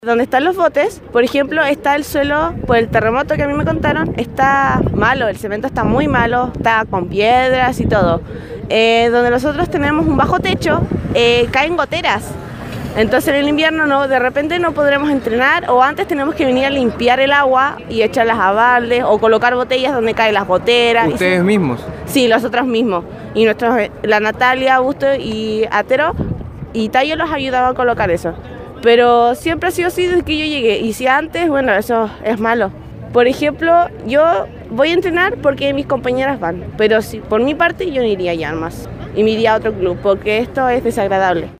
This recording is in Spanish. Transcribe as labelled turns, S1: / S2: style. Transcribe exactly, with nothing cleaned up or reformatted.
S1: Donde están los botes, por ejemplo, está el suelo, por el terremoto que a mí me contaron, está malo, el cemento está muy malo, está con piedras y todo. Eh, donde nosotros tenemos un bajo techo, eh, caen goteras. Entonces en el invierno no, de repente no podremos entrenar, o antes tenemos que venir a limpiar el agua y echarlas a baldes o colocar botellas donde caen las goteras.
S2: ¿Ustedes mismos?
S1: Sí, nosotros mismos. Y nuestros, la Natalia, Augusto y Atero y Tayo los ayudaban a colocar eso. Pero siempre ha sido así desde que yo llegué. Y si antes, bueno, eso es malo. Por ejemplo, yo voy a entrenar porque mis compañeras van. Pero si por mi parte yo no iría ya más. Y me iría a otro club porque esto es desagradable.